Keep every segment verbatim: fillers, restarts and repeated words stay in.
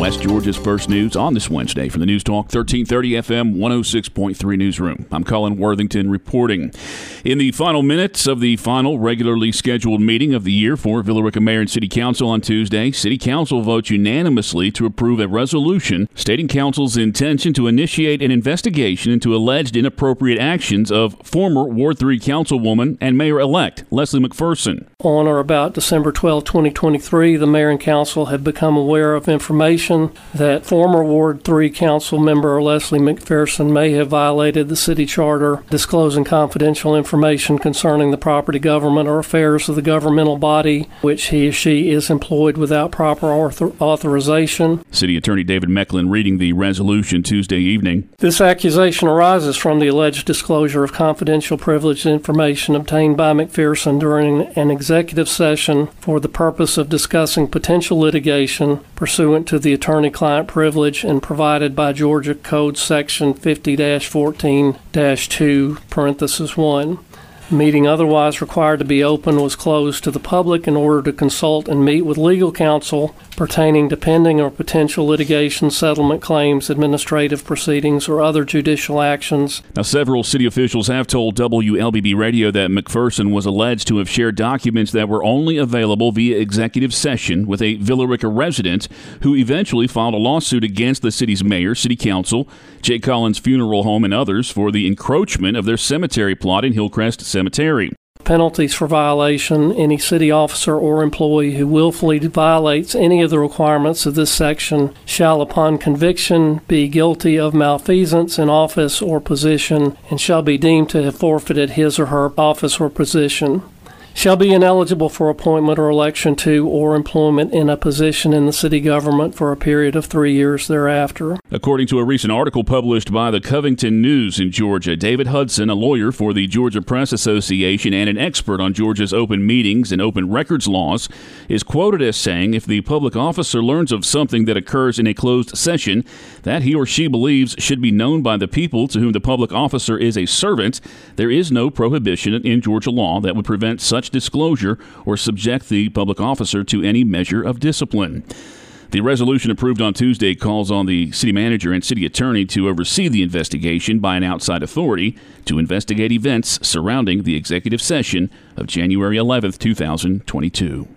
West Georgia's First News on this Wednesday from the News Talk thirteen thirty F M one oh six point three Newsroom. I'm Colin Worthington reporting. In the final minutes of the final regularly scheduled meeting of the year for Villa Rica Mayor and City Council on Tuesday, City Council votes unanimously to approve a resolution stating Council's intention to initiate an investigation into alleged inappropriate actions of former Ward three Councilwoman and Mayor-elect Leslie McPherson. On or about December twelfth, twenty twenty-three, the Mayor and Council have become aware of information that former Ward three Council member Leslie McPherson may have violated the city charter, disclosing confidential information concerning the property, government, or affairs of the governmental body which he or she is employed without proper author- authorization. City Attorney David Mecklin reading the resolution Tuesday evening. This accusation arises from the alleged disclosure of confidential privileged information obtained by McPherson during an executive session for the purpose of discussing potential litigation pursuant to the attorney-client privilege and provided by Georgia Code Section fifty dash fourteen dash two, parenthesis one. The meeting otherwise required to be open was closed to the public in order to consult and meet with legal counsel pertaining to pending or potential litigation, settlement claims, administrative proceedings, or other judicial actions. Now, several city officials have told W L B B Radio that McPherson was alleged to have shared documents that were only available via executive session with a Villa Rica resident who eventually filed a lawsuit against the city's mayor, city council, Jay Collins Funeral Home, and others for the encroachment of their cemetery plot in Hillcrest Cemetery. Penalties for violation: any city officer or employee who willfully violates any of the requirements of this section shall, upon conviction, be guilty of malfeasance in office or position and shall be deemed to have forfeited his or her office or position. Shall be ineligible for appointment or election to or employment in a position in the city government for a period of three years thereafter. According to a recent article published by the Covington News in Georgia, David Hudson, a lawyer for the Georgia Press Association and an expert on Georgia's open meetings and open records laws, is quoted as saying if the public officer learns of something that occurs in a closed session that he or she believes should be known by the people to whom the public officer is a servant, there is no prohibition in Georgia law that would prevent such disclosure or subject the public officer to any measure of discipline. The resolution approved on Tuesday calls on the city manager and city attorney to oversee the investigation by an outside authority to investigate events surrounding the executive session of January eleventh, twenty twenty-two.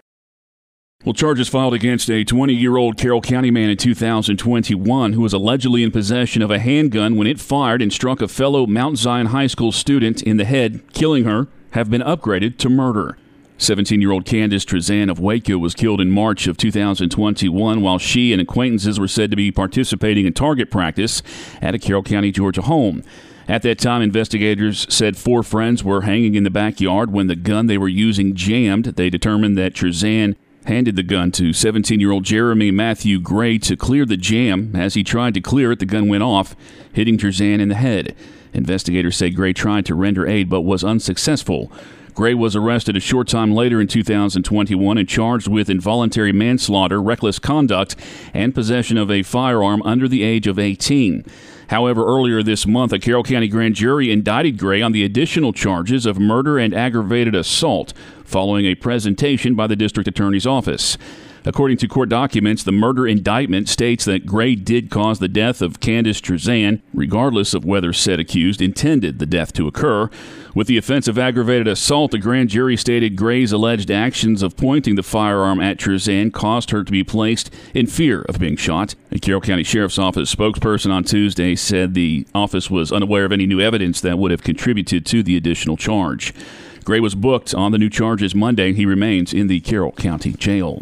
Well, charges filed against a twenty-year-old Carroll County man in two thousand twenty-one who was allegedly in possession of a handgun when it fired and struck a fellow Mount Zion High School student in the head, killing her, have been upgraded to murder. seventeen-year-old Candace Trezan of Waco was killed in March of two thousand twenty-one while she and acquaintances were said to be participating in target practice at a Carroll County, Georgia home. At that time, investigators said four friends were hanging in the backyard when the gun they were using jammed. They determined that Trezan handed the gun to seventeen-year-old Jeremy Matthew Gray to clear the jam. As he tried to clear it, the gun went off, hitting Trezan in the head. Investigators say Gray tried to render aid but was unsuccessful. Gray was arrested a short time later in two thousand twenty-one and charged with involuntary manslaughter, reckless conduct, and possession of a firearm under the age of eighteen. However, earlier this month, a Carroll County grand jury indicted Gray on the additional charges of murder and aggravated assault following a presentation by the district attorney's office. According to court documents, the murder indictment states that Gray did cause the death of Candace Trezan, regardless of whether said accused intended the death to occur. With the offense of aggravated assault, the grand jury stated Gray's alleged actions of pointing the firearm at Trezan caused her to be placed in fear of being shot. A Carroll County Sheriff's Office spokesperson on Tuesday said the office was unaware of any new evidence that would have contributed to the additional charge. Gray was booked on the new charges Monday. He remains in the Carroll County Jail.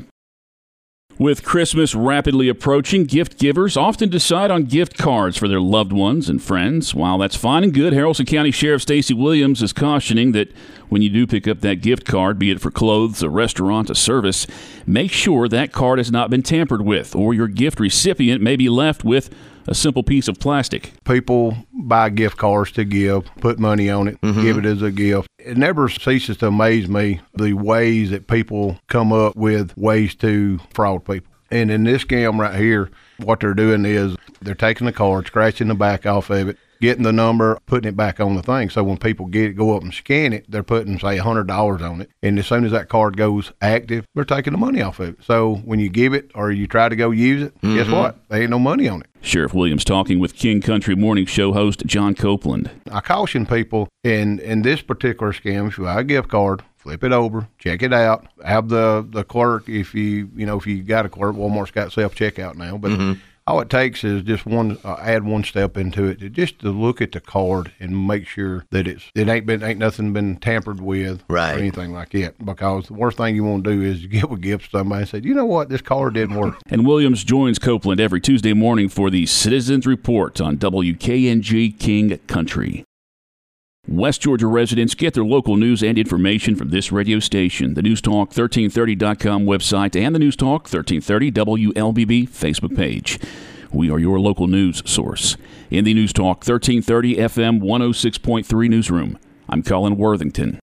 With Christmas rapidly approaching, gift givers often decide on gift cards for their loved ones and friends. While that's fine and good, Haralson County Sheriff Stacey Williams is cautioning that when you do pick up that gift card, be it for clothes, a restaurant, a service, make sure that card has not been tampered with, or your gift recipient may be left with a simple piece of plastic. People buy gift cards to give, put money on it, mm-hmm. give it as a gift. It never ceases to amaze me the ways that people come up with ways to fraud people. And in this scam right here, what they're doing is they're taking the card, scratching the back off of it, getting the number, putting it back on the thing. So when people get it, go up and scan it, they're putting, say, one hundred dollars on it. And as soon as that card goes active, they're taking the money off of it. So when you give it or you try to go use it, mm-hmm. guess what? There ain't no money on it. Sheriff Williams talking with King Country Morning Show host John Copeland. I caution people in, in this particular scam, if you buy a gift card, flip it over, check it out, have the, the clerk, if you, you know, if you got a clerk, Walmart's got self-checkout now, but mm-hmm. all it takes is just one, uh, add one step into it, to just to look at the card and make sure that it's, it ain't been, ain't nothing been tampered with right. or anything like that. Because the worst thing you want to do is give a gift to somebody and say, you know what, this card didn't work. And Williams joins Copeland every Tuesday morning for the Citizens Report on W K N G King Country. West Georgia residents get their local news and information from this radio station, the News Talk thirteen thirty dot com website, and the News Talk thirteen thirty W L B B Facebook page. We are your local news source. In the News Talk thirteen thirty F M one oh six point three newsroom, I'm Colin Worthington.